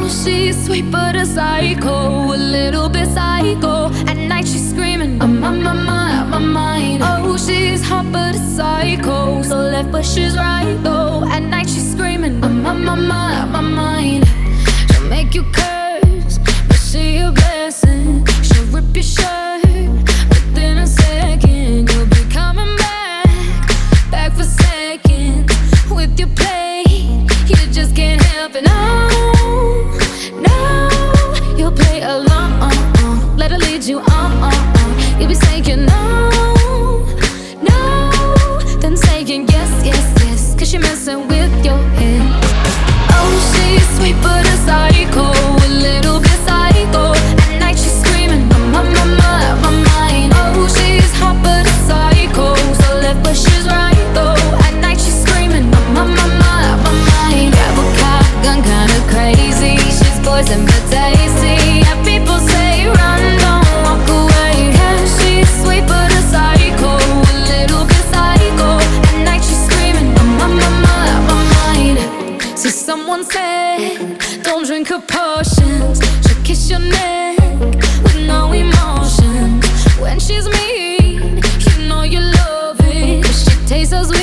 she's sweet but a psycho, a little bit psycho. At night she's screaming, I'm on my mind. Oh, she's hot but a psycho, so left but she's right though. At night she's screaming, I'm on my mind. She'll make you curse, but she a blessing. She'll rip your shirt within a second. You'll be coming back for seconds with your play. You just can't help it. No, you'll play along. Let her lead you on. You'll be saying no, then saying yes, 'cause she's messing with your head. Oh, she's sweet but a psycho, a little bit psycho. At night she's screaming, I'm on my mind. Oh, she's hot but a psycho, so left but she's right though. At night she's screaming, I'm on my mind. Grab a cop gun, kinda crazy. She's poison but tasty. Yeah, people say run, don't walk away. Yeah, she's sweet but a psycho, a little bit psycho. At night she's screaming, I'm on my mind. So someone said, don't drink her potions. She'll kiss your neck with no emotions. When she's mean, you know you love it, 'cause she tastes so sweet.